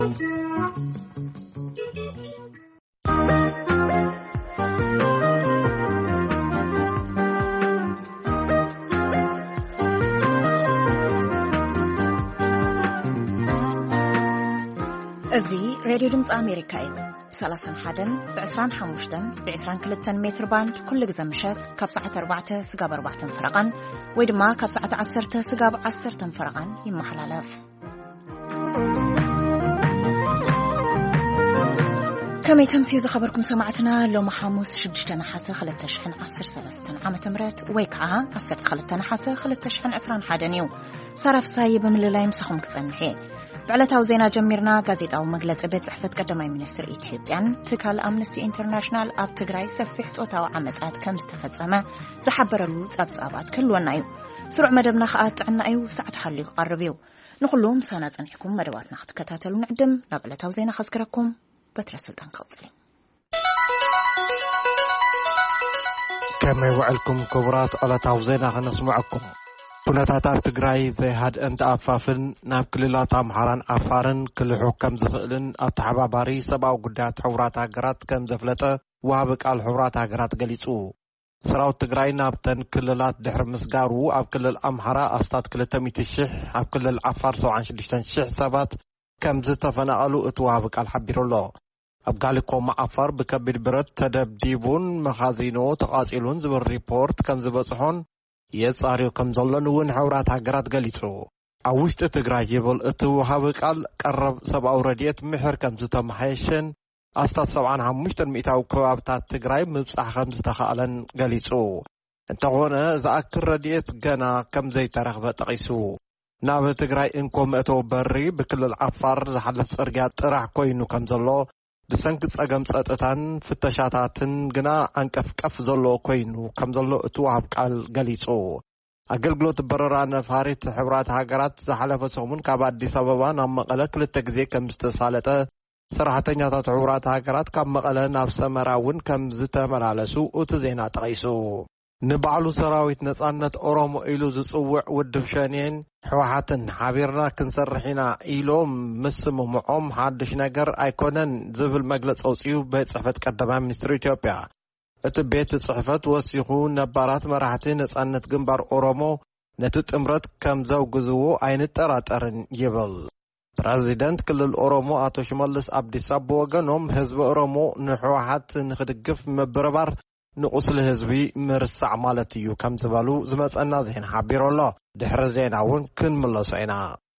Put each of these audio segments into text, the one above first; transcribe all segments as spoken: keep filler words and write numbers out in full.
أزي راديو دمز أمريكاي سلاسن حدن بعسران حموشتن بعسران كلتن متر باند كل جزء مشات كبسعة أربعة سجاب أربعة فرقان ويدما كبسعة عسرة سجاب عسرة فرقان يمحل آلاف كمي تمسيز خبركم سمعتنا لو محاموس شدشتنا حاسة خلت تشحن عسر سلستن عامة مرات ويكعها عسرت خلتنا حاسة خلت تشحن عسران حدنيو صرف سايب من اللي يمسخهم كسنحي بعلتها زينا جميرنا غازيت أو مجلس بيت صحفت قدماء منستر إثيوبيان تكال أمنستي إنترناشنال أب تجراي سفح صوتها وعمتات كم استفزمة زحبر له صابصابات كل ونايو سرع مدبنا خاطر عنا أيو ساعة حلي قربيو نقولهم سنة نحكم مدواتنا تكتاتلو نعدم بعلتها زينا خسكركم بترسلتان قصلي كما يوعلكم كبرات على تعوزينا نسمعكم كنتات تجراي زي هاد أنت أفافن ناب كللات أمحران أفارن كل حكم زخلن أتحباباري سبعة قدات حورات هجرات كم زفلته وهابك على حورات هجرات قليسو سراو تجراي نابتن كللات دحر مسجارو أو كل الأمحرة أستاد كل تميت الشح أو كل الأفار سو عن شدشتن شح سبات كم زتفنا قالوا أتوهابك على حبير الله أبقالكم مع أفار بكبير برد تدبديبون مخازينو تقاصيلون زبر ريبورت كم زبصحون يصاريو كم زلون ون حورات هجرات قليتو أوشت تجراي يبل أتوهابك على قرب سبعة رديت محر كم زتمحيشن أستاد سبعان همشتن مئتاو كوابتات تجراي مبصح خمس تخالن قليتو انتغونا ذاكر رديت جنا كم زي ترغبة تقيسو ناب تجراي إنكم أتو بري بكل العفار زحلف سرقات راح كوينو كم زلو بسنك تساقم سأتتان فتشاتاتن جنا عنكف كف زلو كوينو كم زلو اتوهب قال قليسو أقلقلو تبرران فاريت حبرات هاقرات زحلف سومن كاباد دي سببان أم مقالة كل التقذي كم استسالته صراحة نياتات حبرات هاقرات كم مقالة نفس مراون كم زتا ملالسو وتزينات غيسو نبعلو سراويت نصانت أورومو إلو زصوع ودفشانين حواحاتن حابيرنا كنسرحينا إلو مسمو معوم حادش نقر أيكونن زبل مجلس أوسيو بيت صحفت قدماء منستر إثيوبيا ات بيت صحفت وسيخو نبارات مراحتين نصانت جنبار أورومو نتت امرت كم زو قزوو عين التراترن يبل برازيدنت كل الأورومو آتو شمالس عبدي سابو وغنوم حزب أورومو نحواحات نخدقف مبربار نقصل هزبي مرسع مالتيو كم زبالو زمسأنا زين حبير الله دحر زيناون كن ملسعنا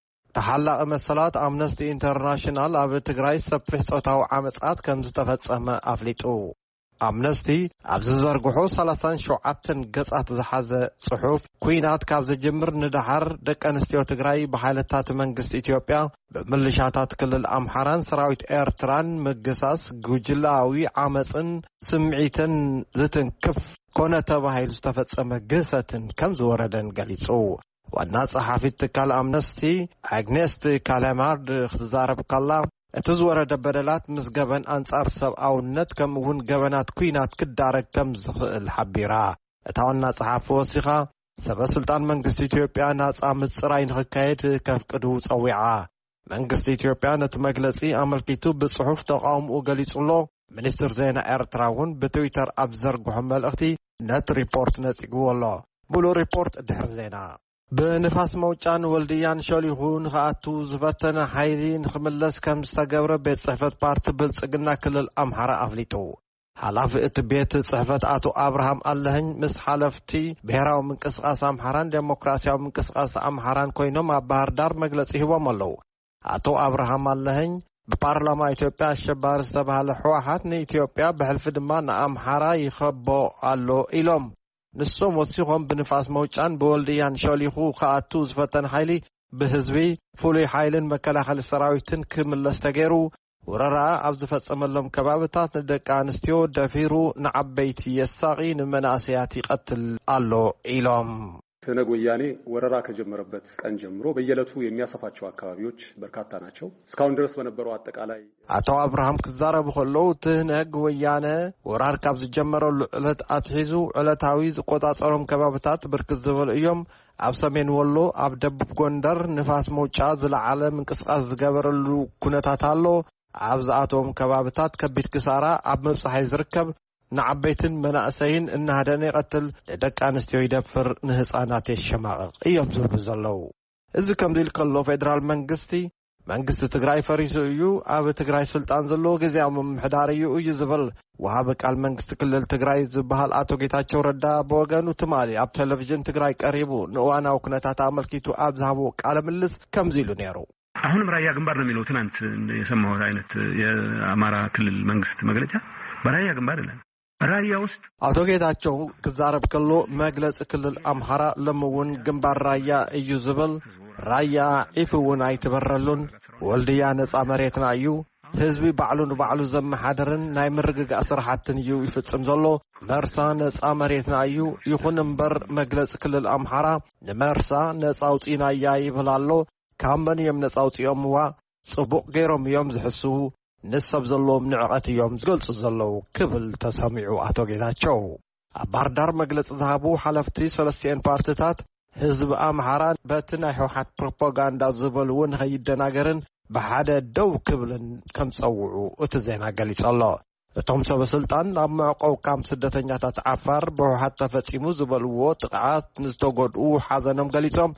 تحلق مسلات أمنستي إنترناشنال أبي تجراي سبفح صوتاو عمسات كم زتفتسهم أفليتو أمنستي أبز زرقحو سلسان شعاتن قصات زحاز صحوف كوينات كابز جمر ندحر دك أنستيو تجراي بحالتات منقست إثيوبيا بملشاتات كل الأمحران سراويت إيرتران مقصاص جوجلاوي عمسن سمعيتن زتن كف كونة تباهيل استفتسم قصتن كم زوردن قليسو والناس صحافيت تكال أمنستي أغنيست كالامارد اختزارب كالله اتزور دبدلات مسجبن أنصار سب أو نت كم ون جبنات كوينات كدارك كم زخل حبيرة اتاونا صحاف وثيقة سب سلطان منقست إثيوبيا ناس عمد سراين حكايت كف قدو صويعة منقست إثيوبيا نتمجلسي أمريكيتو بالصحف تقاوم وقليس الله منستر زينا إرتراون بتويتر أبزر قحمل أختي نت ريبورت نسيقو الله بلو ريبورت دحر زينا بنفاس موجان ولديان شاليهون خاطو زفتنا حيرين خملس كم استقبر بيت صحفت بارت بلصقنا كل الأمحرة أفليتو حلاف ات بيت صحفت آتو أبراهام اللهن مس حلفتي بهراو من قسقاس أمحران ديمقراسياو من قسقاس أمحران كوينو ما باردار مجلس هو ملو آتو أبراهام اللهن ببارلما إثيوبيا الشبار استبهال حواحات ني إثيوبيا بحلف دمان أمحرة يخبو قالو إلوم نسوم وسيخهم بنفاس موجان بولديان شاليخو خاطو زفتن حيلي بهزبي فولي حيلن مكلاخل السراويتن كمل استغيرو وررا ابز فصملهم كبابتات ندق انستيو دفيرو نعبيت يساقي نمناسياتي قتل الله إلهم ትነግ ወያኔ ወረራ ከጀመረበት ቀን ጀምሮ በየለቱ የሚያሰፋቸው አካባቢዎች በርካታ ናቸው። እስካሁን ድረስ በነበረው አጠቃላይ አቶ አብርሃም ክዛረብ ኸለው ትነግ ወያኔ ወራር ካብ ዝጀመረሉ ዕለት አትሒዙ ዕለታዊ ዝቆጣጸሮም ከባብታት ብርክት ዝበሉ እዮም። ኣብ ሰሜን ወሎ ኣብ ደቡብ ጎንደር ንፋስ መውጫ ዝለዓለ ምንቅስቃስ ዝገበረሉ ኩነታት ኣሎ። ኣብ ዝኣቶም ከባብታት ከቢድ ክሳራ ኣብ መብጽሐይ ዝርከብ ንዓበይትን መናእሰይን እናሃደነ ይቀትል ለደቂ ኣንስትዮ ይደፍር ንህፃናት የሸማቅቅ እዮም ዝብሉ ዘለው። እዚ ከምዚ ኢሉ ከሎ ፌደራል መንግስቲ መንግስቲ ትግራይ ፈሪሱ እዩ ኣብ ትግራይ ስልጣን ዘሎ ግዚያዊ ምምሕዳር እዩ እዩ ዝብል ወሃቢ ቃል መንግስቲ ክልል ትግራይ ዝበሃል አቶ ጌታቸው ረዳ በወገኑ ትማሊ ኣብ ቴሌቪዥን ትግራይ ቀሪቡ ንእዋናዊ ኩነታት አመልኪቱ ኣብ ዝሃቦ ቃለ ምልልስ ከምዚ ኢሉ ነይሩ። አሁንም ራያ ግንባር ነው የሚለው ትናንት የሰማሁት አይነት የአማራ ክልል መንግስት መግለጫ በራያ ግንባር ይላል። ራያ ውስጥ አቶ ጌታቸው ክዛረብ ከሎ መግለጽ ክልል አምሃራ ለምውን ግንባር ራያ እዩ ዝብል ራያ ኢፍውን አይተበረሉን ወልድያ ነጻ መሬትና እዩ ህዝቢ ባዕሉን ባዕሉ ዘመሓደርን ናይ ምርግጋእ ስራሕትን እዩ ይፍጽም ዘሎ መርሳ ነጻ መሬትና እዩ ይኹን እምበር መግለጽ ክልል አምሃራ ንመርሳ ነጻ አውጪና ያ ይብላሎ ካምበን እዮም ነጻ አውጪዮምዋ ጽቡቅ ገይሮም እዮም ዝሕስቡ ንሰብ ዘሎም ንዕቀት እዮም ዝገልጹ ዘለው ክብል ተሰሚዑ አቶ ጌታቸው ኣብ ባርዳር መግለጽ ዝሃቡ ሓለፍቲ ሰለስቲአን ፓርቲታት ህዝብ አምሃራ በትናይ ሕወሓት ፕሮፓጋንዳ ዝበልውን ከይደናገርን ብሓደ ደው ክብልን ከም ፀውዑ እቲ ዜና ገሊጹ ኣሎ። እቶም ሰበስልጣን ኣብ መዕቆብ ካምፕ ስደተኛታት ዓፋር ብሕወሓት ተፈጺሙ ዝበልዎ ጥቃዓት ንዝተጎድኡ ሓዘኖም ገሊጾም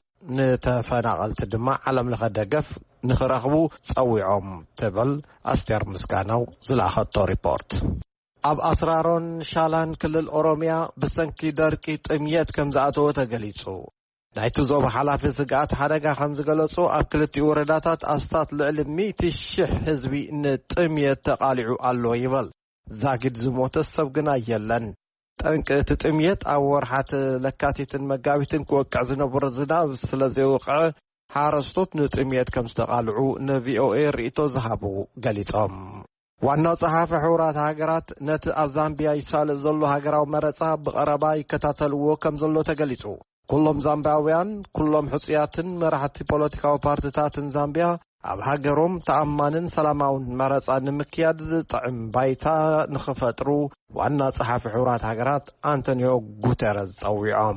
ንተፈናቀልቲ ድማ ዓለም ለኸ ደገፍ ንኽረኽቡ ፀዊዖም ትብል ኣስቴር ምስጋናው ዝለኣኸቶ ሪፖርት። ኣብ ኣስራሮን ሻላን ክልል ኦሮሚያ ብሰንኪ ደርቂ ጥምየት ከም ዝኣተወ ተገሊጹ። ናይቲ ዞባ ሓላፊ ስግኣት ሓደጋ ከም ዝገለጹ ኣብ ክልቲኡ ወረዳታት ኣስታት ልዕሊ ሚእቲ ሽሕ ህዝቢ ንጥምየት ተቃሊዑ ኣሎ ይብል። ዛጊድ ዝሞተ ሰብ ግና የለን። ጠንቂ እቲ ጥምየት ኣብ ወርሓት ለካቲትን መጋቢትን ክወቅዕ ዝነበረ ዝናብ ስለ ዘይወቅዐ ሓረስቶት ንጥምየት ከም ዝተቃልዑ ንቪኦኤ ርእቶ ዝሃቡ ገሊጾም። ዋና ጸሓፊ ሕቡራት ሃገራት ነቲ ኣብ ዛምቢያ ይሳልጥ ዘሎ ሃገራዊ መረጻ ብቐረባ ይከታተልዎ ከም ዘሎ ተገሊጹ። ኩሎም ዛምቢያውያን ኩሎም ሕጽያትን መራሕቲ ፖለቲካዊ ፓርቲታትን ዛምቢያ ኣብ ሃገሮም ተኣማንን ሰላማውን መረጻ ንምክያድ ዝጥዕም ባይታ ንኽፈጥሩ ዋና ጸሓፊ ሕቡራት ሃገራት አንቶኒዮ ጉተረስ ፀዊዖም።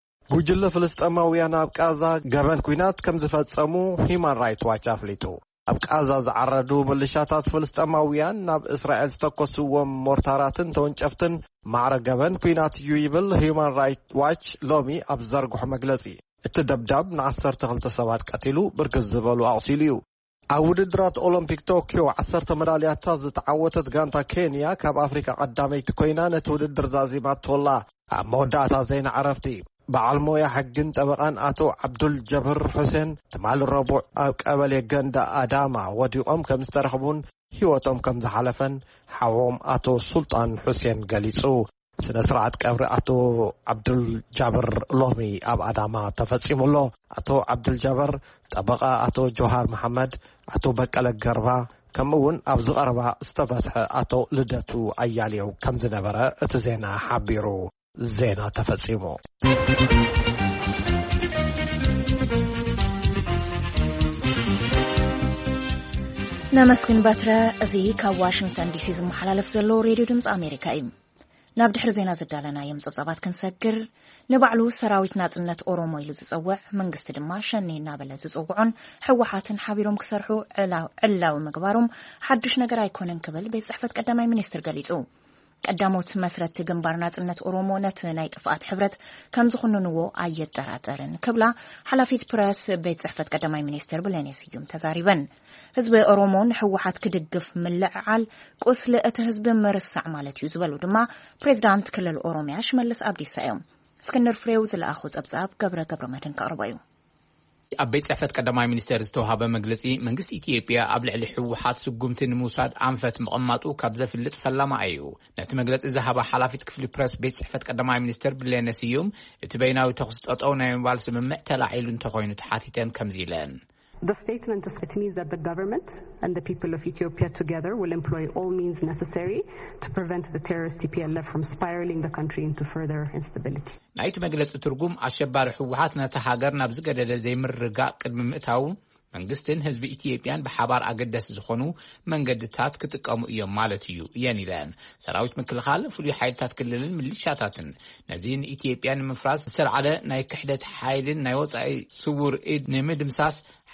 ጉጅለ ፍልስጤማውያን ኣብ ቃዛ ገበን ኩናት ከም ዝፈጸሙ ሂማን ራይትስ ዋች ኣፍሊጡ። ኣብ ቃዛ ዝዓረዱ ምልሻታት ፍልስጤማውያን ናብ እስራኤል ዝተኮስዎም ሞርታራትን ተወንጨፍትን ማዕረ ገበን ኩናት እዩ ይብል ሂማን ራይትስ ዋች ሎሚ ኣብ ዘርግሖ መግለጺ። እቲ ደብዳብ ንዓሰርተ ክልተ ሰባት ቀቲሉ ብርክት ዝበሉ ኣቑሲሉ እዩ። ኣብ ውድድራት ኦሎምፒክ ቶኪዮ ዓሰርተ መዳልያታት ዝተዓወተት ጋንታ ኬንያ ካብ ኣፍሪካ ቀዳመይቲ ኮይና ነቲ ውድድር ዛዚማት ትወላ። ኣብ መወዳእታ ዜና ዓረፍቲ በዓል ሞያ ሕግን ጠበቃን አቶ ዓብዱል ጀብር ሁሴን ትማል ረቡዕ ኣብ ቀበሌ ገንዳ አዳማ ወዲቆም ከም ዝተረኽቡን ህይወቶም ከም ዝሓለፈን ሓዎም አቶ ሱልጣን ሁሴን ገሊጹ። ስነ ስርዓት ቀብሪ አቶ ዓብዱል ጀብር ሎሚ ኣብ አዳማ ተፈጺሙሎ። አቶ ዓብዱል ጀብር ጠበቃ አቶ ጆሃር መሐመድ፣ አቶ በቀለ ገርባ ከምኡውን ኣብ ዝቐረባ ዝተፈትሐ አቶ ልደቱ አያሌው ከም ዝነበረ እቲ ዜና ሓቢሩ ዜና ተፈጺሙ። ነመስግን በትረ እዚ ካብ ዋሽንግተን ዲሲ ዝመሓላለፍ ዘሎ ሬድዮ ድምፂ ኣሜሪካ እዩ። ናብ ድሕሪ ዜና ዝዳለና ዮም ፀብጻባት ክንሰግር ንባዕሉ ሰራዊት ናጽነት ኦሮሞ ኢሉ ዝጽውዕ መንግስቲ ድማ ሸኔ እናበለ ዝጽውዑን ሕወሓትን ሓቢሮም ክሰርሑ ዕላዊ ምግባሮም ሓድሽ ነገር ኣይኮነን ክብል ቤት ጽሕፈት ቀዳማይ ሚኒስትር ገሊጹ። ቀዳሞት መስረት ግንባር ናጽነት ኦሮሞ ነቲ ናይ ጥፍኣት ሕብረት ከም ዝኹንንዎ ኣየጠራጠርን ክብላ ሓላፊት ፕረስ ቤት ጽሕፈት ቀዳማይ ሚኒስትር ብለኔ ስዩም ተዛሪበን። ህዝቢ ኦሮሞን ሕወሓት ክድግፍ ምልዕዓል ቁስሊ እቲ ህዝቢ ምርሳዕ ማለት እዩ ዝበሉ ድማ ፕሬዚዳንት ክልል ኦሮሚያ ሽመልስ አብዲሳ እዮም። እስክንድር ፍሬው ዝለኣኹ ጸብጻብ ገብረ ገብረ መድህን ከቕርቦ እዩ። ኣብ ቤት ጽሕፈት ቀዳማይ ሚኒስትር ዝተውሃበ መግለጺ መንግስቲ ኢትዮጵያ ኣብ ልዕሊ ሕወሓት ስጉምቲ ንምውሳድ ኣንፈት መቐማጡ ካብ ዘፍልጥ ፈላማ እዩ። ነቲ መግለጺ ዝሃባ ሓላፊት ክፍሊ ፕረስ ቤት ጽሕፈት ቀዳማይ ሚኒስትር ብለኔ ስዩም እቲ በይናዊ ተኽሲ ጠጠው ናይ ምባል ስምምዕ ተላዒሉ እንተኾይኑ ተሓቲተን ከምዚ ኢለን። The statement it means that the government and the people of Ethiopia together will employ all means necessary to prevent the terrorist T P L F from spiraling the country into further instability. ናይቲ መግለጽ ትርጉም አሸባሪ ህወሓት ነታ ሃገር ናብ ዝገደደ ዘይምርጋእ ቅድሚ ምእታው መንግስትን ህዝቢ ኢትዮጵያን በሓባር አገደስ ዝኾኑ መንገድታት ክጥቀሙ እዮም ማለት እዩ የኒለን ሰራዊት ምክልኻል ፍሉይ ሓይልታት ክልልን ሚሊሻታትን ነዚህን ኢትዮጵያን ምፍራስ ዝሰርዓለ ናይ ክሕደት ሓይልን ናይ ወጻኢ ስውር ኢድ ንምድምሳስ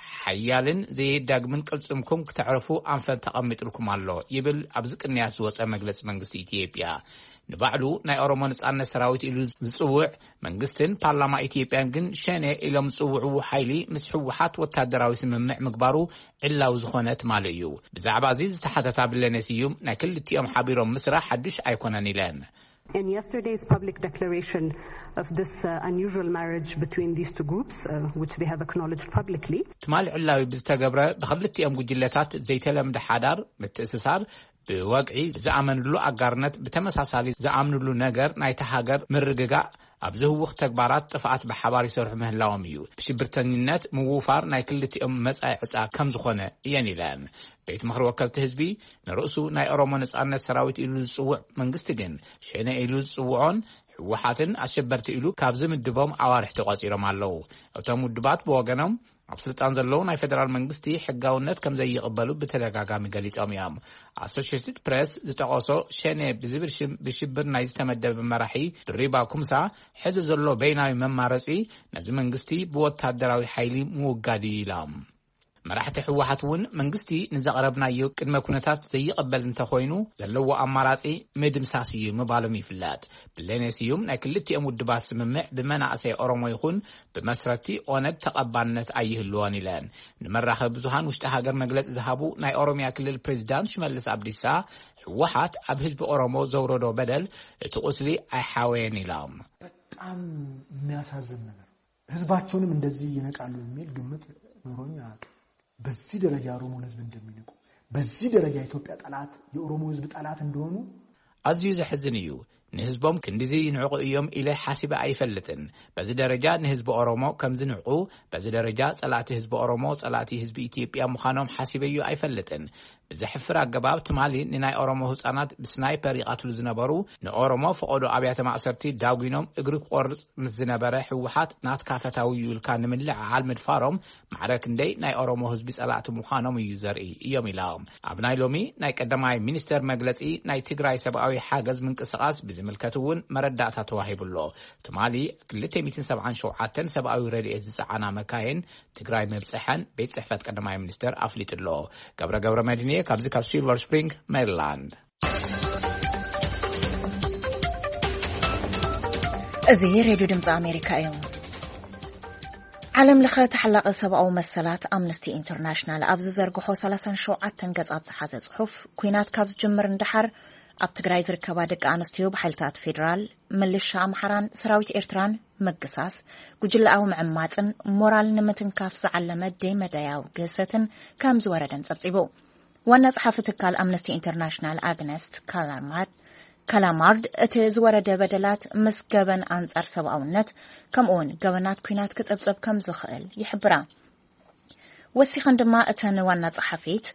ሓያልን ዘይዳግምን ቅልጽምኩም ክትዕርፉ አንፈን ተቐሚጥልኩም ኣሎ ይብል ኣብዚ ቅንያት ዝወፀ መግለጽ መንግስቲ ኢትዮጵያ ንባዕሉ ናይ ኦሮሞ ነጻነት ሰራዊት ኢሉ ዝጽውዕ መንግስትን ፓርላማ ኢትዮጵያን ግን ሸነ ኢሎም ዝጽውዑ ሓይሊ ምስ ህወሓት ወታደራዊ ስምምዕ ምግባሩ ዕላው ዝኾነት ማለት እዩ ብዛዕባ እዚ ዝተሓተታ ብለነሲዩም ናይ ክልቲኦም ሓቢሮም ምስራሕ ሓድሽ ኣይኮነን ኢለን In yesterday's public declaration of this uh, unusual marriage between these two groups, uh, which they have acknowledged publicly, ትማል ዕላዊ ብዝተገብረ ብክልቲኦም ጉጅለታት ዘይተለምደ ሓዳር ምትእስሳር ብወግዒ ዝኣመንሉ አጋርነት ብተመሳሳሊ ዝኣምንሉ ነገር ናይቲ ሃገር ምርግጋእ ኣብ ዝህውኽ ተግባራት ጥፋኣት ብሓባር ይሰርሑ ምህላዎም እዩ ብሽብርተኝነት ምውፋር ናይ ክልቲኦም መጻኢ ዕጻ ከም ዝኾነ እየን ኢለን ቤት ምክሪ ወከልቲ ህዝቢ ንርእሱ ናይ ኦሮሞ ነጻነት ሰራዊት ኢሉ ዝጽውዕ መንግስቲ ግን ሸነ ኢሉ ዝጽውዖን ህወሓትን አሸበርቲ ኢሉ ካብ ዝምድቦም ኣዋርሕ ተቋጺሮም ኣለው እቶም ውድባት ብወገኖም ኣብ ስልጣን ዘለው ናይ ፌደራል መንግስቲ ሕጋውነት ከም ዘይቅበሉ በተደጋጋሚ ገሊጾም እዮም አሶሺየትድ ፕሬስ ዝጠቆሶ ሸነ ብዝብል ሽም ብሽብር ናይ ዝተመደበ መራሒ ድሪባ ኩምሳ ሕዚ ዘሎ በይናዊ መማረጺ ነዚ መንግስቲ ብወታደራዊ ሓይሊ ምውጋድ ኢሎም መራሕቲ ህወሓት እውን መንግስቲ ንዘቀረብናዮ ቅድመ ኩነታት ዘይቅበል እንተኮይኑ ዘለዎ አማራጺ ምድምሳስ እዩ ምባሎም ይፍለጥ ብለነሲዩም ናይ ክልቲኦም ውድባት ስምምዕ ብመናእሰይ ኦሮሞ ይኹን ብመስረቲ ኦነግ ተቀባልነት ኣይህልዎን ኢለን ንመራኸቢ ብዙሃን ውሽጢ ሃገር መግለጽ ዝሃቡ ናይ ኦሮሚያ ክልል ፕሬዝዳንት ሽመልስ አብዲሳ ህወሓት ኣብ ህዝቢ ኦሮሞ ዘውረዶ በደል እቲ ቁስሊ አይሓወየን ኢሎም በጣም የሚያሳዝን ነገር ህዝባቸውንም እንደዚህ ይነቃሉ የሚል ግምት ኖሮኛ በዚህ ደረጃ ኦሮሞ ህዝብ እንደሚነቁ በዚህ ደረጃ ኢትዮጵያ ጠላት የኦሮሞ ህዝብ ጠላት እንደሆኑ አዝዩ ዘሕዝን እዩ ንህዝቦም ክንዲዚ ይንዕቁ እዮም ኢለ ሓሲበ አይፈልጥን በዚ ደረጃ ንህዝብ ኦሮሞ ከም ዝንዕቁ በዚ ደረጃ ጸላቲ ህዝብ ኦሮሞ ጸላቲ ህዝብ ኢትዮጵያ ምዃኖም ሓሲበዩ አይፈልጥን ብዝሕፍር አገባብ ትማሊ ንናይ ኦሮሞ ህፃናት ብስናይፐር ይቃትሉ ዝነበሩ ንኦሮሞ ፈቆዶ አብያተ ማእሰርቲ ዳጉኖም እግሪ ቆርጽ ምስ ዝነበረ ህወሓት ናትካፈታዊ ይልካ ንምልዕ ዓል ምድፋሮም ማዕረክ እንደይ ናይ ኦሮሞ ህዝቢ ጸላቲ ምዃኖም እዩ ዘርኢ እዮም ኢሎም ኣብ ናይ ሎሚ ናይ ቀዳማይ ሚኒስተር መግለጺ ናይ ትግራይ ሰብአዊ ሓገዝ ምንቅስቃስ ብዝምልከት እውን መረዳእታ ተዋሂብሎ ትማሊ ክልተ ሚእቲ ሰብዓን ሸውዓተ ሰብአዊ ረድኤት ዝጸዓና መካየን ትግራይ ምብጽሐን ቤት ጽሕፈት ቀዳማይ ሚኒስተር አፍሊጥሎ ገብረ ገብረ መድኒ ካብዚ ካብ ሲልቨር ስፕሪንግ ሜሪላንድ እዚ ሬድዮ ድምፂ ኣሜሪካ እዩ ዓለም ለኸ ተሓላቀ ሰብአዊ መሰላት አምነስቲ ኢንተርናሽናል ኣብ ዝዘርግሖ ሰላሳ ወሸውዓተ ገጻት ዝሓዘ ጽሑፍ ኩናት ካብ ዝጅምር እንደሓር ኣብ ትግራይ ዝርከባ ደቂ ኣንስትዮ ብሓይልታት ፌደራል ምልሻ ኣምሓራን ሰራዊት ኤርትራን መገሳስ ጉጅላዊ ምዕማጽን ሞራል ንምትንካፍ ዝዓለመ ደመዳያው ገሰትን ከም ዝወረደን ጸብጺቡ ዋና ጸሓፊ ትካል አምነስቲ ኢንተርናሽናል አግነስት ካላማርድ ካላማርድ እቲ ዝወረደ በደላት ምስ ገበን አንጻር ሰብአውነት ከምኡውን ገበናት ኩናት ክጸብጸብ ከም ዝኽእል ይሕብራ ወሲኸን ድማ እተን ዋና ጸሓፊት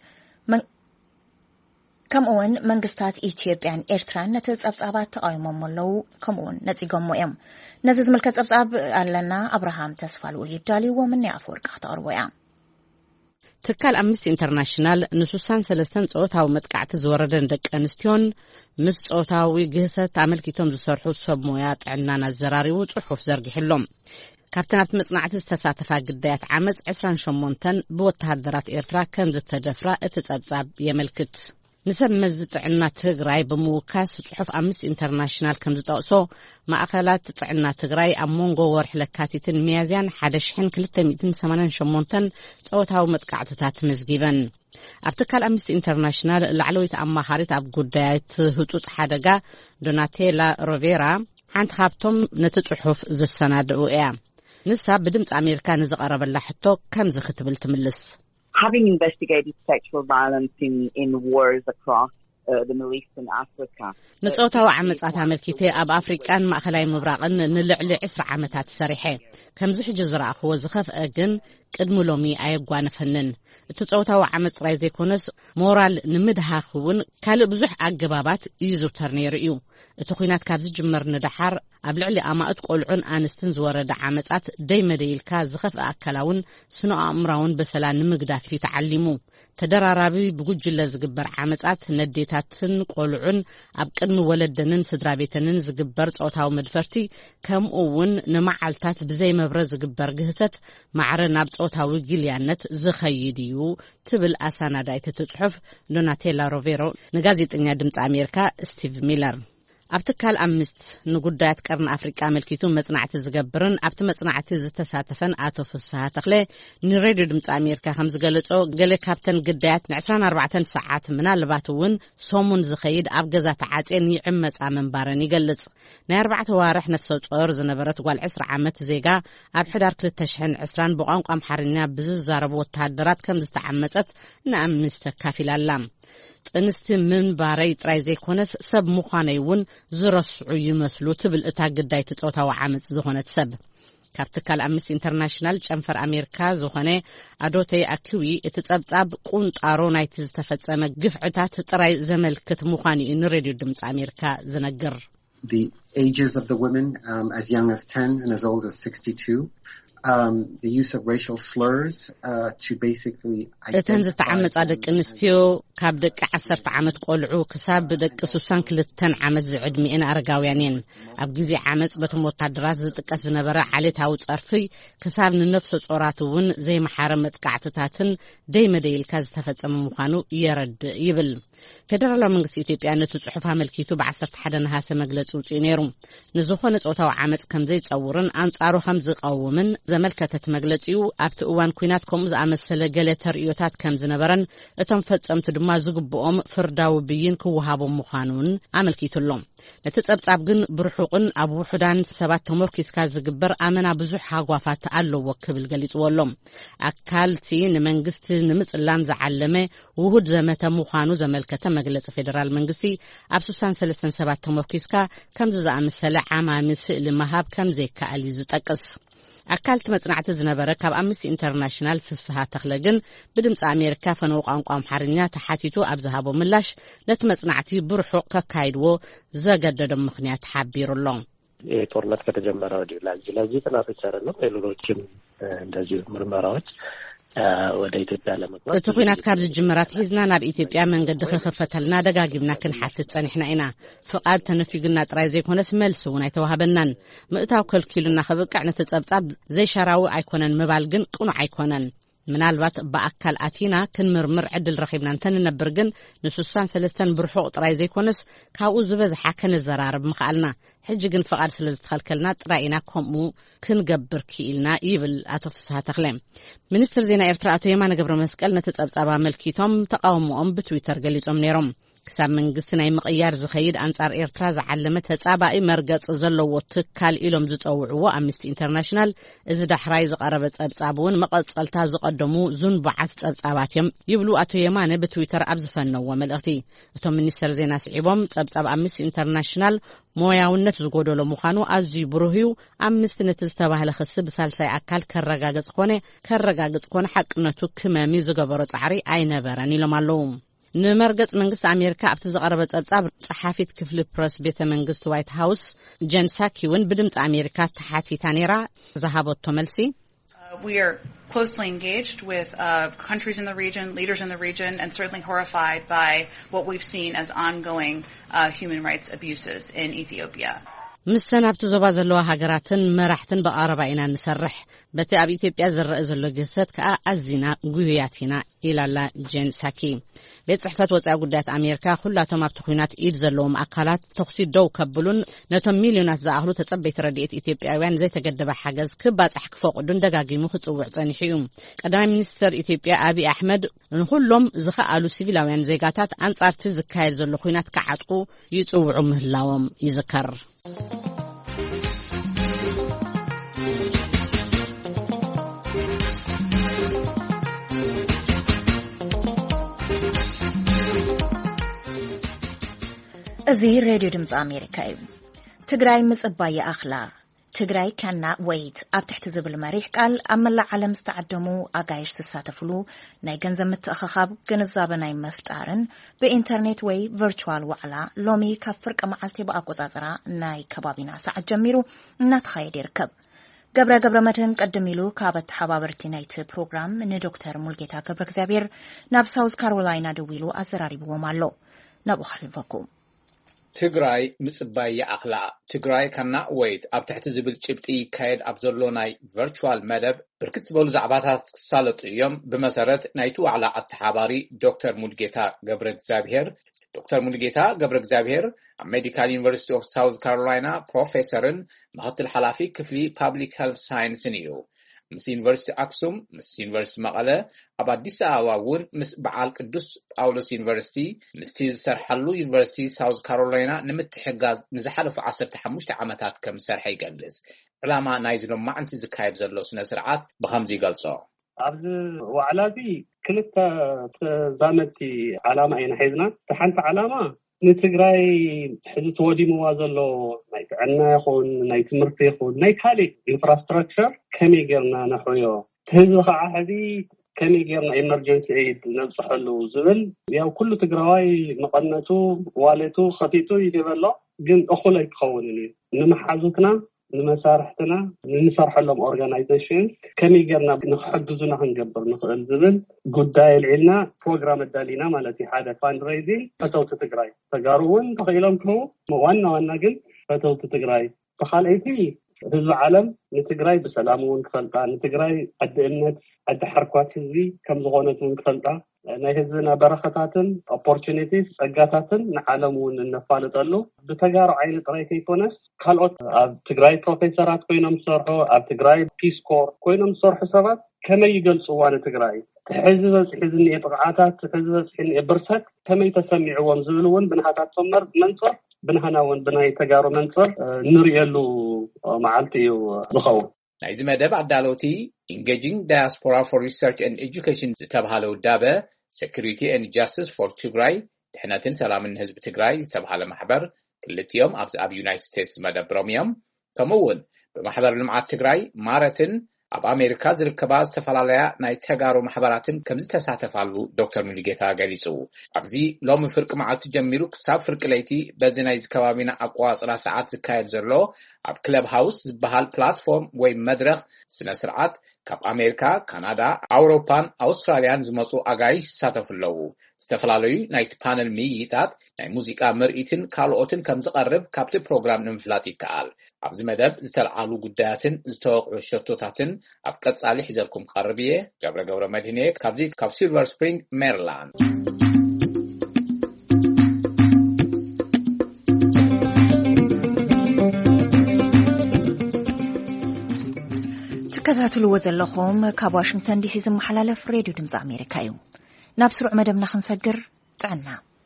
ከምኡውን መንግስታት ኢትዮጵያን ኤርትራን ነቲ ጸብጻባት ተቃይሞም ኣለው ከምኡውን ነጺጎም እዮም ነዚ ዝምልከት ጸብጻብ ኣለና አብርሃም ተስፋልኡ ይዳልይዎ ምን ያፈወርቅ ከተቀርቦ ያ ትካል አምነስቲ ኢንተርናሽናል ንሱሳን ሰለስተን ጾታዊ መጥቃዕቲ ዝወረደን ደቂ ኣንስትዮን ምስ ጾታዊ ግህሰት ኣመልኪቶም ዝሰርሑ ሰብ ሞያ ጥዕናን ኣዘራሪቡ ጽሑፍ ዘርጊሕሎም ካብቲ ናብቲ መጽናዕቲ ዝተሳተፋ ግዳያት ዓመፅ عشرين وثمانية ብወታደራት ኤርትራ ከም ዝተደፍራ እቲ ጸብጻብ የመልክት ንሰብ መዝ ጥዕና ትግራይ ብምውካስ ጽሑፍ አምነስቲ ኢንተርናሽናል ከም ዝጠቕሶ ማእከላት ጥዕና ትግራይ ኣብ ሞንጎ ወርሒ ለካቲትን ሚያዝያን ألف وثلاثمائة وثمانية وثمانين ጾታዊ መጥቃዕትታት መዝጊበን ኣብ ትካል አምነስቲ ኢንተርናሽናል ላዕለዊት ኣማኻሪት ኣብ ጉዳያት ህጹጽ ሓደጋ ዶናቴላ ሮቬራ ሓንቲ ካብቶም ነቲ ጽሑፍ ዘሰናድኡ እያ ንሳ ብድምፂ ኣሜሪካ ንዝቐረበላ ሕቶ ከም ዝኽትብል ትምልስ Having investigated sexual violence in, in wars across uh, the Middle East and Africa. ንጾታዊ ዓመጻት ኣመልኪቴ ኣብ ኣፍሪቃን ማእከላይ ምብራቕን ንልዕሊ عشرين ዓመታት ሰሪሐ ከምዚ ሕጂ ዝረኣኽዎ ዝኸፍአ ግን ቅድሚ ሎሚ ኣየጓነፈንን እቲ ጾውታዊ ዓመጽ ራይ ዘይኮነስ ሞራል ንምድሃኽውን ካልእ ብዙሕ ኣገባባት ይዝውተር ነይሩ እዩ እቲ ኩናት ካብ ዝጅመር ንድሓር ኣብ ልዕሊ ኣማእት ቆልዑን ኣንስትን ዝወረደ ዓመጻት ደይ መደይልካ ዝኸፍአ ኣካላውን ስነ ኣእምራውን በሰላም ንምግዳፍ እዩ ተዓሊሙ ተደራራቢ ብጉጅለ ዝግበር ዓመጻት ነዴታትን ቆልዑን ኣብ ቅድሚ ወለደንን ስድራ ቤተንን ዝግበር ጾውታዊ መድፈርቲ ከምኡውን ንመዓልታት ብዘይ መብረ ዝግበር ግህሰት ማዕረ ናብ ጾውታዊ ግልያነት ዝኸይድ እዩ ትብል ኣሳናዳይት ትጽሑፍ ዶናቴላ ሮቬሮ ንጋዜጠኛ ድምፂ ኣሜሪካ ስቲቭ ሚለር ኣብ ትካል አምስት ንጉዳያት ቀርን ኣፍሪቃ መልኪቱ መጽናዕቲ ዝገብርን ኣብቲ መጽናዕቲ ዝተሳተፈን ኣቶ ፍስሓ ተክለ ንሬድዮ ድምፂ ኣሜሪካ ከም ዝገለጾ ገለ ካብተን ግዳያት ን24 ሰዓት ምናልባት እውን ሶሙን ዝኸይድ ኣብ ገዛ ተዓጽን ይዕመጻ መንባረን ይገልጽ ናይ ኣርባዕተ ዋርሕ ነፍሰ ጾር ዝነበረት ጓል عشرين ዓመት ዜጋ ኣብ ሕዳር ሁለት ሺህ وعشرين ብቋንቋ ኣምሓርኛ ብዝዛረቡ ወተሃደራት ከም ዝተዓመጸት ንኣምነስቲ ካፊላላ ጥንስቲ ምንባረይ ጥራይ ዘይኮነስ ሰብ ምዃነይውን ዝረስዑ ይመስሉ ትብል እታ ግዳይ ጾታዊ ዓመጽ ዝኾነት ሰብ ካብ ትካል አምነስቲ ኢንተርናሽናል ጨንፈር ኣሜሪካ ዝኾነ ኣዶተይ ኣኪዊ እቲ ጸብጻብ ቁንጣሮ ናይቲ ዝተፈጸመ ግፍዕታት ጥራይ ዘመልክት ምዃኑ እዩ ንሬድዮ ድምፂ ኣሜሪካ ዝነግር The ages of the women um, as young as ten and as old as sixty-two Um, the use of racial slurs uh, to basically እተን ዝተዓመጻ ደቂ ኣንስትዮ ካብ ደቂ عشرة ዓመት ቆልዑ ክሳብ ደቂ ሶስት وثلاثين ዓመት ዝዕድሚኤን ኣረጋውያን እየን ኣብ ግዜ ዓመጽ በቶም ወተሃደራት ዝጥቀስ ዝነበረ ዓሌታዊ ጸርፊ ክሳብ ንነፍሰ ጾራት እውን ዘይመሓረ መጥቃዕትታትን ደይ መደይልካ ዝተፈጸመ ምዃኑ የረድእ ይብል ፌደራላዊ መንግስቲ ኢትዮጵያ ነቲ ጽሑፍ ኣመልኪቱ ብ11 ነሐሴ መግለጺ ውጽእ ነይሩ ንዝኾነ ጾታዊ ዓመጽ ከም ዘይጸውርን አንጻሩ ከም ዝቃወምን ዘመልከተት መግለጺኡ ኣብቲ እዋን ኩናት ከምኡ ዝኣመሰለ ገለ ተርእዮታት ከም ዝነበረን እቶም ፈጸምቲ ድማ ዝግብኦም ፍርዳዊ ብይን ክወሃቦም ምዃኑን ኣመልኪቱሎም ነቲ ጸብጻብ ግን ብርሑቕን ኣብ ውሑዳን ሰባት ተመርኪስካ ዝግበር ኣመና ብዙሕ ሃጓፋት ኣለዎ ክብል ገሊጽዎሎም ኣካልቲ ንመንግስቲ ንምጽላም ዝዓለመ ውሁድ ዘመተ ምዃኑ ዘመልከተ መግለጺ ፌደራል መንግስቲ ኣብ ሶስት وثلاثين ሰባት ተመርኪስካ ከም ዝኣመሰለ ዓማሚ ስእሊ መሃብ ከም ዘይከኣል ዝጠቅስ ኣካልቲ መጽናዕቲ ዝነበረ ካብ አምነስቲ ኢንተርናሽናል ፍስሓ ተክለ ግን ብድምፂ ኣሜሪካ ፈነው ቋንቋ ኣምሓርኛ ተሓቲቱ ኣብ ዝሃቦ ምላሽ ነቲ መጽናዕቲ ብርሑቕ ከካይድዎ ዘገደዶም ምኽንያት ሓቢሩሎም ጦርነት ከተጀመረ ወዲህ ለዚህ ለዚህ ጥናቶች አይደለም ሌሎችም እንደዚህ ምርመራዎች ወደ ኢትዮጵያ ለመግባት እቲ ኩናት ካብ ዝጅመራት ሒዝና ናብ ኢትዮጵያ መንገዲ ክኸፈተልና ደጋጊምና ክንሓትት ጸኒሕና ኢና ፍቃድ ተነፊግና ጥራይ ዘይኮነስ መልስ እውን ኣይተዋሃበናን ምእታው ከልኪሉና ክብቅዕ ነቲ ጸብጻብ ዘይሸራዊ ኣይኮነን ምባል ግን ቅኑዕ ኣይኮነን ምናልባት በአካል አቲና ክንምርምር ዕድል ረኺብና እንተንነብር ግን ን63 ብርሑቕ ጥራይ ዘይኮነስ ካብኡ ዝበዝሓ ከነዘራርብ ምኽኣልና ሕጂ ግን ፍቃድ ስለ ዝተኸልከልና ጥራይና ከምኡ ክንገብር ክኢልና ይብል ኣቶ ፍስሓ ተክለ ሚኒስትር ዜና ኤርትራ ኣቶ የማነ ገብረ መስቀል ነቲ ጸብጻብ ኣመልኪቶም ተቃውሞኦም ብትዊተር ገሊጾም ነይሮም ክሳብ መንግስቲ ናይ ምቕያር ዝኸይድ አንጻር ኤርትራ ዝዓለመ ተጻባኢ መርገጽ ዘለዎ ትካል ኢሎም ዝጸውዕዎ አምነስቲ ኢንተርናሽናል እዚ ዳሕራይ ዝቐረበ ጸብጻብ እውን መቐጸልታ ዝቐደሙ ዙንባዓት ጸብጻባት እዮም ይብሉ ኣቶ የማነ ብትዊተር ኣብ ዝፈነዎ መልእኽቲ እቶም ሚኒስተር ዜና ስዒቦም ጸብጻብ አምነስቲ ኢንተርናሽናል ሞያውነት ዝጎደሎ ምዃኑ ኣዝዩ ብሩህዩ አምነስቲ ነቲ ዝተባህለ ክስ ብሳልሳይ ኣካል ከረጋገጽ ኮነ ከረጋገጽ ኮነ ሓቅነቱ ክመሚ ዝገበሮ ጻዕሪ ኣይነበረን ኢሎም ኣለዉ ንመርገጽ መንግስቲ ኣሜሪካ ኣብቲ ዝቐረበ ጸብጻብ ጸሓፊት ክፍሊ ፕረስ ቤተ መንግስቲ ዋይት ሃውስ ጀን ሳኪ እውን ብድምፂ ኣሜሪካ ተሓቲታ ነይራ ዝሃበቶ መልሲ We are closely engaged with uh, countries in the region, leaders in the region, and certainly horrified by what we've seen as ongoing uh, human rights abuses in Ethiopia. ምሰናብቱ ዞባ ዘለዋ ሃገራትን መራሕትን በቀረባ ኢና ንሰርሕ በቲ ኣብ ኢትዮጵያ ዝረአ ዘሎ ግሰት ከኣ ኣዚና ጉያቲና ኢላላ ጀን ሳኪ ቤት ጽሕፈት ወጻኢ ጉዳያት ኣሜሪካ ኩላቶም ኣብቲ ኩናት ኢድ ዘለዎም ኣካላት ተኽሲ ደው ከብሉን ነቶም ሚልዮናት ዝኣኽሉ ተጸበይቲ ረድኤት ኢትዮጵያውያን ዘይተገደበ ሓገዝ ክባጽሕ ክፈቕዱን ደጋጊሙ ክጽውዕ ጸኒሑ እዩ ቀዳማይ ሚኒስትር ኢትዮጵያ አብይ ኣሕመድ ንኹሎም ዝኸኣሉ ሲቪላውያን ዜጋታት አንጻርቲ ዝካየድ ዘሎ ኩናት ከዓጥቁ ይጽውዑ ምህላዎም ይዝከር እዚ ሬድዮ ድምፂ ኣሜሪካ እዩ ትግራይ ምጽባይ ኣኽላ ትግራይ cannot wait ኣብ ትሕቲ ዝብል መሪሕ ቃል ኣብ መላእ ዓለም ዝተዓደሙ ኣጋይሽ ዝሳተፍሉ ናይ ገንዘብ ምትእኽኻብ ግንዛበ ናይ መፍጣርን ብኢንተርኔት ወይ ቨርቹዋል ዋዕላ ሎሚ ካብ ፍርቂ መዓልቲ ብኣቆጻጽራ ናይ ከባቢና ሰዓት ጀሚሩ እናተኻየደ ይርከብ። ገብረ ገብረ መድህን ቀደም ኢሉ ካብ ተሓባበርቲ ናይቲ ፕሮግራም ንዶክተር ሙልጌታ ገብረ እግዚአብሔር ናብ ሳውዝ ካሮላይና ደው ኢሉ ኣዘራሪብዎም ኣሎ። ናብኡ ሓልፈኩም ትግራይ ምጽባይ የኣኽላ ትግራይ cannot wait ኣብ ትሕቲ ዝብል ጭብጢ ካየድ ኣብ ዘሎ ናይ ቨርቹዋል መደብ ብርክት ዝበሉ ዛዕባታት ክሳለጡ እዮም። ብመሰረት ናይቲ ዋዕላ ኣተሓባሪ ዶክተር ሙልጌታ ገብረ እግዚአብሔር ዶክተር ሙልጌታ ገብረ እግዚአብሔር ኣብ ሜዲካል ዩኒቨርሲቲ ኦፍ ሳውዝ ካሮላይና ፕሮፌሰርን ምክትል ሓላፊ ክፍሊ ፓብሊክ ሄልት ሳይንስን እዩ። ምስ ዩኒቨርሲቲ ኣክሱም ምስ ዩኒቨርሲቲ መቐለ ኣብ አዲስ አበባ እውን ምስ በዓል ቅዱስ ጳውሎስ ዩኒቨርሲቲ ምስቲ ዝሰርሐሉ ዩኒቨርሲቲ ሳውዝ ካሮላይና ንምትሕጋዝ ንዝሓለፉ ዓሰርተ ሓሙሽተ ዓመታት ከም ዝሰርሐ ይገልጽ። ዕላማ ናይ ዝሎማዓንቲ ዝካየድ ዘሎ ስነ ስርዓት ብኸምዚ ይገልጾ። ኣብዚ ዋዕላ እዚ ክልተ ተዛመድቲ ዓላማ ኢና ሒዝና። እቲ ሓንቲ ዓላማ ንትግራይ ሕዚ ተወዲምዋ ዘሎ ናይ ጥዕና ይኹን ናይ ትምህርቲ ይኹን ናይ ካልእ ኢንፍራስትራክቸር ከመይ ጌርና ነሕዮ ህዝቢ ከዓ ሕዚ ከመይ ጌርና ኤመርጀንሲ ኤድ ነብፅሐሉ ዝብል ያው ኩሉ ትግራዋይ መቐነቱ ዋሌቱ ኸፊቱ ይደበሎ ግን እኹል ኣይትኸውንን እዩ ንመሓዙትና ንመሳርሕትና ንንሰርሐሎም ኦርጋናይዜሽን ከመይ ጌርና ንኽሕግዙና ክንገብር ንኽእል ዝብል ጉዳይ ልዒልና ፕሮግራም ኣዳሊና ማለት እዩ። ሓደ ፋንድሬይዚንግ ፈተውቲ ትግራይ ተጋሩ እውን ተኽኢሎም ክህቡ ዋና ዋና ግን ፈተውቲ ትግራይ ብኻልአይቲ ህዝቢ ዓለም ንትግራይ ብሰላም እውን ክፈልጣ ንትግራይ ዓዲ እምነት ዓዲ ሓርኳት ህዝቢ ከም ዝኾነት እውን ክፈልጣ ናይ ህዝብና በረኸታትን ኦፖርቹኒቲስ ጸጋታትን ንዓለም እውን እነፋልጠሉ ብተጋሩ ዓይነ ጥራይ ከይኮነስ ካልኦት ኣብ ትግራይ ፕሮፌሰራት ኮይኖም ዝሰርሑ ኣብ ትግራይ ፒስ ኮር ኮይኖም ዝሰርሑ ሰባት ከመይ ይገልጽዋ ንትግራይ ሕዚ በጽሒ ዝኒአ ጥቕዓታት ሕዚ በጽሒ ዝኒአ ብርሰት ከመይ ተሰሚዕዎም ዝብል እውን ብናሃታቶም መንጽር ብናህና እውን ብናይ ተጋሩ መንጽር ንሪእየሉ መዓልቲ እዩ ዝኸውን። ናይዚ መደብ ኣዳለውቲ Engaging Diaspora for Research and Education ዝተብሃለ ውዳበ Security and Justice for ትግራይ ድሕነትን ሰላምን ህዝቢ ትግራይ ዝተብሃለ ማሕበር ክልቲኦም ኣብዚ ኣብ ዩናይትድ ስቴትስ መደብሮም እዮም። ከምኡውን ብማሕበር ልምዓት ትግራይ ማረትን ኣብ ኣሜሪካ ዝርከባ ዝተፈላለያ ናይ ተጋሩ ማሕበራትን ከም ዝተሳተፋሉ ዶክተር ሙልጌታ ገሊጹ። ኣብዚ ሎሚ ፍርቂ መዓልቲ ጀሚሩ ክሳብ ፍርቂ ለይቲ በዚ ናይ ከባቢና ኣቆጻጽራ ሰዓት ዝካየድ ዘሎ ኣብ ክለብ ሃውስ ዝበሃል ፕላትፎርም ወይ መድረኽ ስነ ስርዓት ካብ ኣሜሪካ፣ ካናዳ፣ ኣውሮፓን ኣውስትራልያን ዝመጹ ኣጋይሽ ይሳተፉለዉ። ዝተፈላለዩ ናይቲ ፓነል ምይይጣት ናይ ሙዚቃ ምርኢትን ካልኦትን ከም ዝቐርብ ካብቲ ፕሮግራም ንምፍላጥ ይከኣል። ኣብዚ መደብ ዝተለዓሉ ጉዳያትን ዝተወቅዑ ሸቶታትን ኣብ ቀጻሊ ሒዘልኩም ቀርብ እየ። ገብረ ገብረ መድህን ካብዚ ካብ ሲልቨር ስፕሪንግ ሜሪላንድ። ትከታተልዎ ዘለኹም ካብ ዋሽንግተን ዲሲ ዝመሓላለፍ ሬድዮ ድምፂ ኣሜሪካ እዩ። ናብ ስሩዕ መደብና ክንሰግር ጥዕና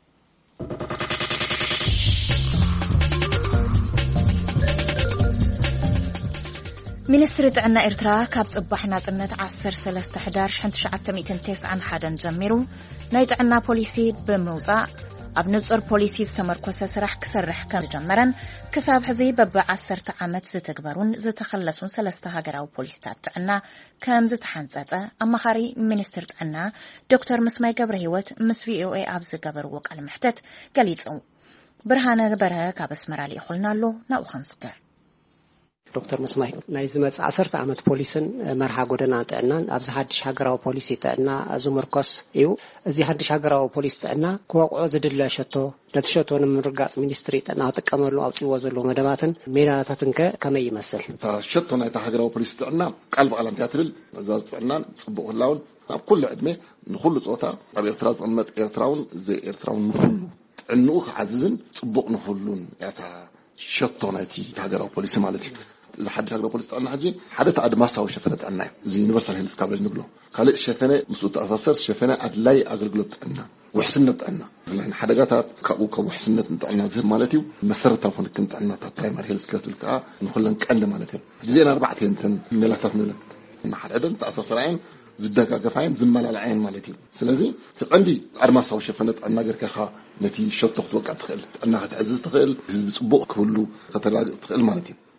ሚኒስትሪ ጥዕና ኤርትራ ካብ ጽባሕ ናጽነት ዓሰርተ ሰለስተ ሕዳር ሺሕ ትሽዓተ ሚእትን ተስዓን ሓደን ጀሚሩ ናይ ጥዕና ፖሊሲ ብምውጻእ ኣብ ንጹር ፖሊሲ ዝተመርኮሰ ስራሕ ክሰርሕ ከም ጀመረን ክሳብ ሕዚ በብ ዓሰርተ ዓመት ዝተግበሩን ዝተኸለሱን ሰለስተ ሃገራዊ ፖሊስታት ጥዕና ከም ዝተሓንጸጸ ኣማኻሪ ሚኒስትሪ ጥዕና ዶክተር መስማይ ገብረ ህይወት ምስ ቪኦኤ ኣብ ዝገበርዎ ቃለ መሕተት ገሊጹ። ብርሃነ በረሀ ካብ ኣስመራ ልኢኹልና ኣሎ። ናብኡ ክንስገር። ዶክተር መስማይ ናይ ዝመጽ ዓሰርተ ዓመት ፖሊስን መርሃ ጎደና ጥዕናን ኣብዚ ሓድሽ ሃገራዊ ፖሊሲ ጥዕና ዝምርኮስ እዩ። እዚ ሓድሽ ሃገራዊ ፖሊስ ጥዕና ክወቅዖ ዝድለ ሸቶ ነቲ ሸቶ ንምርጋጽ ሚኒስትሪ ጥዕና ዝጥቀመሉ ኣውፂዎ ዘሎ መደባትን ሜላታትን ከመይ ይመስል? ሸቶ ናይ ሃገራዊ ፖሊስ ጥዕና ቃል በቃል እንትብል እዛዝ ጥዕናን ጽቡቕ ህላውን ኣብ ኩሉ ዕድሜ ንኹሉ ጾታ ኣብ ኤርትራ ዝቕመጥ ኤርትራውን ዘኤርትራውን ንኹሉ ጥዕንኡ ክዓዝዝን ጽቡቕ ንኹሉን ያታ ሸቶ ናይቲ ሃገራዊ ፖሊስ ማለት እዩ። لحد شغله بوليس طلعنا حاجه حدث ادماساو شفنت عنا زي يونيفرسال هيلث كابل نبلو خالق شفنه مسؤول اساسر شفنه ادلاي اغلغلت عنا وحسنت عنا يعني حدقات كابو كو حسنت عنا زي مالتي مسرتها فنكنت عنا برايمري هيلث كاتل كا نخلن قل مالتي زين اربعه تنتن ملكات ملك ما حد ادن تاسسر عين زدقا قفاين زمال العين مالتي سلازي عندي ادماساو شفنت عنا غير كخا نتي شط توقع تخيل انها تعزز تخيل حزب صبوق كله تتلاقى تخيل مالتي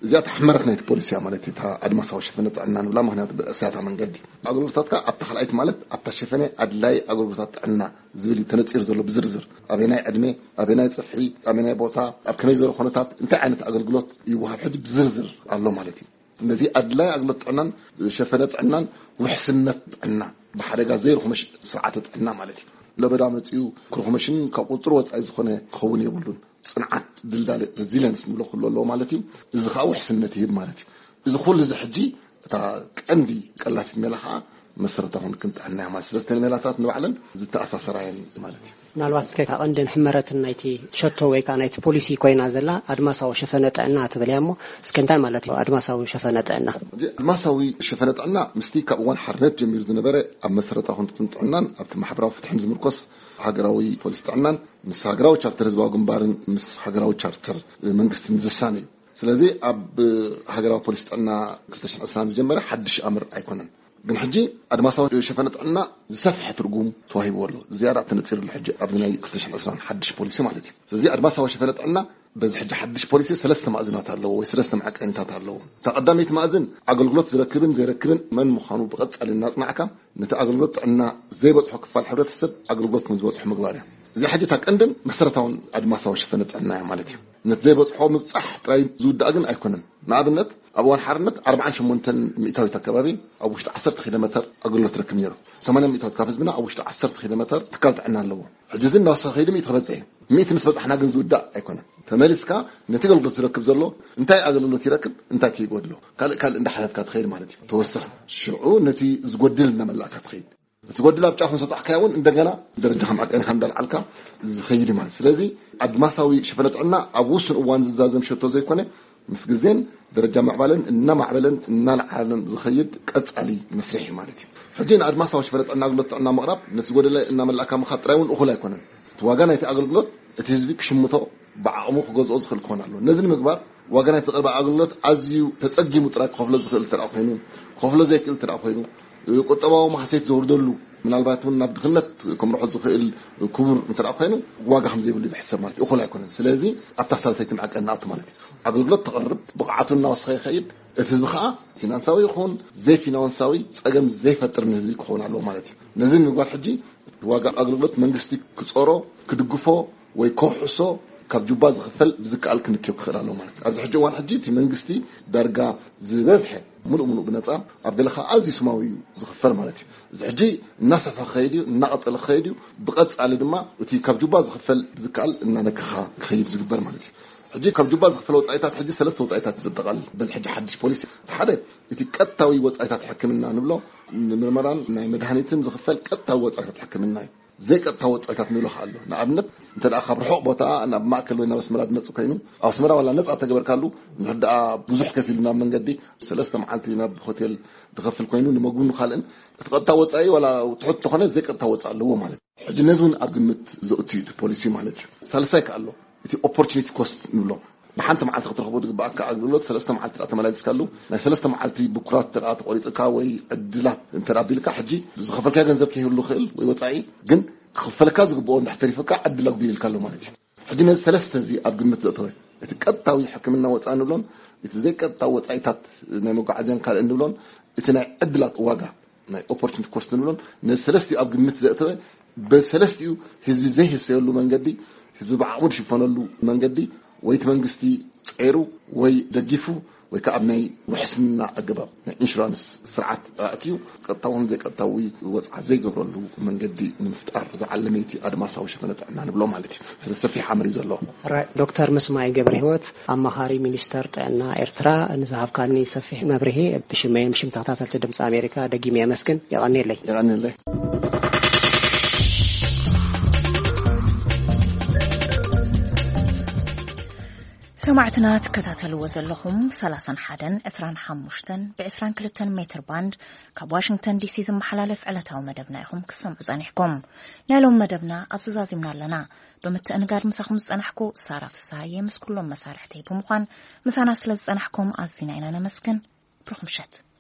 إذا تحمرت نيت بوليسيا مالتي تا أدمساو شفنت عنا ولا ما هنا ساعتها من قدي أقولتك أبتخلعت مالت أبتشفني أدلاي أقولتك عنا زبلي تنتصير زلو بزرزر أبيناي أدمي أبيناي صفحي أبيناي بوتا أبكني زلو خناتات أنت عنت أقولت يوهب حد بزرزر الله مالتي الذي أدلاي أقولت عنا شفنت عنا وحسنت عنا بحرجة زير خمش ساعات عنا مالتي لو بدأت يو كرخمشين كقطروت عايز خناه خوني يقولون صنعت دلدال رزيلنس نقول كله الله مالتي إذا خاوح سنتي مالتي إذا كل إذا حجي تا عندي كلها في ملحة مسرتهم كنت أنا ما سلست الملاتات نوعلن زت أساس راين مالتي نالواس كيف عندنا حمرة النايتي شتو ويك نايت بوليسي كوينا زلا أدماساو شفنت عنا تبليامو سكنتان مالتي أدماساو شفنت عنا أدماساو شفنت عنا مستيكا وان حرنت جميل زنبرة أم مسرتهم كنت عنا أبت محبرة فتح مزمركوس هاجراوي بوليس عنا مس هاجراو شارتر زواج مبارن مس هاجراو شارتر منقسم زساني سلذي أب هاجراو بوليس عنا كتش أسنان جمبرة حدش أمر أيقونن من حجي أدماساو شفنت عنا زسفح ترجوم توهيب والله زيارة تنتصير الحج أبناء كتش أسنان حدش بوليس مالتي سلذي أدماساو شفنت عنا بس حج حدش بوليس ثلاثة مأذنات الله وثلاثة معك أنتات الله تقدمت مأذن عقل قلت زركبن زركبن من مخانو بقت على الناس معك نتعقل قلت عنا زي بتحك فالحرة السب عقل قلت من زوج حمقلاري زي حاجتك عندن مسرتهم أدماساو شفنت عنا مالتي نتزيبت حوم صح تراي زود داقن أيكونن نابنت أبوان حرنت أربعة شمونتن مئتاوي تكبابي أو وشت عشرة كيلومتر أقول له تركم يرو ثمانية مئتاوي كافز بنا أو وشت عشرة كيلومتر تكالت عنا اللو حجزين ناس خير مئة خمسة مئة نسبة إحنا جن زود دا أيكونن تمارسكا نتيجة القصة ركب زلوا انتهي أقول له تركب انتهي كي يقول له قال قال إن حالات كانت خير مالتي توسع شعور نتي زودلنا ملا كانت خير تقول لا بتعرف نص حكاون عندنا درجة معك أنا خندل علىك خيري مال سلازي عد ما سوي شفنت عنا أبوس وان زازم شتو زي كونه مسجزين درجة معبلن إنما معبلن إننا العالم زخيد قط علي مسرحي مالتي حجين عد ما سوي شفنت عنا قلت عنا مقرب نتقول لا إنما الأكام خطرون أخلا يكونن تواجنا يتأقل قلت تهزبك شمته بعمق جزء أزخل كونه له نزل مقبر واجنا يتقرب أقلت عزيو تتأجي متراك خفلة زخل ترافينو خفلة زي كل ترافينو قطباو ما حسيت زور دلو من البيت من نبض خلت كم روح زخيل كبر مترافينو واجه حمزة يقول لي بحسب مالتي أخلا يكونن سلازي أتصل تيجي معك أنا أطمنتي عقل قلت تقرب بقعة الناس خي خيب تزبخاء فينا نسوي يخون زي فينا نسوي أجمع زي فتر من زي يخون على مالتي نزل نقول حجي واجه عقل قلت من دستي كسرة كدقفه ويكوحسه كجباز غفل بذكاء الكنكيو خير على مالتي أرجع حجي وان حجيتي من دستي درجة زبزحة منو منو بنتام عبد الله عزيز سماوي زغفر مالتي زحجي الناس فخيدي النقط الخيدي بقص على دما وتي كبجباز غفل بذكاء ان انا كخا خيب زغبر مالتي حجي كبجباز غفل وطايتات حجي ثلاث وطايتات تزدقل بل حجي حدش بوليس حدا تي قطاوي وطايتات حكمنا نبلو مرمران ناي مدحانيتم زغفل قطاوي وطايتات حكمنا زي قطاوي وطايتات نبلو خالو نابنت انت اخر حق بوتا انا بماكل وينا مسمرات مصو كاينو او سمرا ولا نص تجبر كالو نحدا بزح كفيلنا من قدي ثلاثه معالتينا بهوتيل تغفل كاينو نمغون خالن تقطاوي وطاي ولا تحط خونه زي قطاوي وطالو مالك حجي نزون ارغمت زوتي بوليسي مالك ثالثه كالو تي اوبورتونيتي كوست نبلو بحنت معلت خطرخبو دغباك اغلوت ثلاثه معلت اتملايز كالو لا ثلاثه معلتي بكرات تقاط قريصكا وي ادلات انت رابيلكا حجي زخفلكا غنزب كيهلو خيل وي وطاي ግን خفلكا زغبو نحترفكا عدلك ديل كالو مالك حجي ثلاثه زي ارغمت زوتوي تقطاوي حكمنا وصان بلون زي قطاو وصايتات ناي مقعدين قال انبلون اتنا عدلات واغا ناي اوبورتونيتي كوست نبلون نثلاثه ارغمت زوتوي بثلاثه حزب زي هسيلو منغدي حزب بعمود شفنلو منغدي ويت منغستي صيرو وي دجفو وي كابناي وحسننا اجباب انشورانس سرعه اتيو قطاون زي قطاوي وصع زي غبرلو منغدي مفتار زعلميتي ادماساو شفنت عنا نبلو مالتي سلسفي حمري زلو دكتور مسماي جبر هوت امهاري مينستر طعنا ارترا نزهب كاني سفي مبرهي بشمايم شمتاتات دمص امريكا دغيم يمسكن يغني لي يغني لي سمعتنا تكتاتلوا زلهم سلاسن حدن اسران حموشتن باسران كلتن متر باند كاب واشنطن دي سي زمحلالف علتاو مدبنايهم كسم بزانيحكم نالهم مدبنا ابزازازمنا لنا بمتأنقار مساخم زانحكو سارف ساية مسكولهم مسارحتي بمقان مسانا سلز زانحكم ازينينا نمسكن برخم شت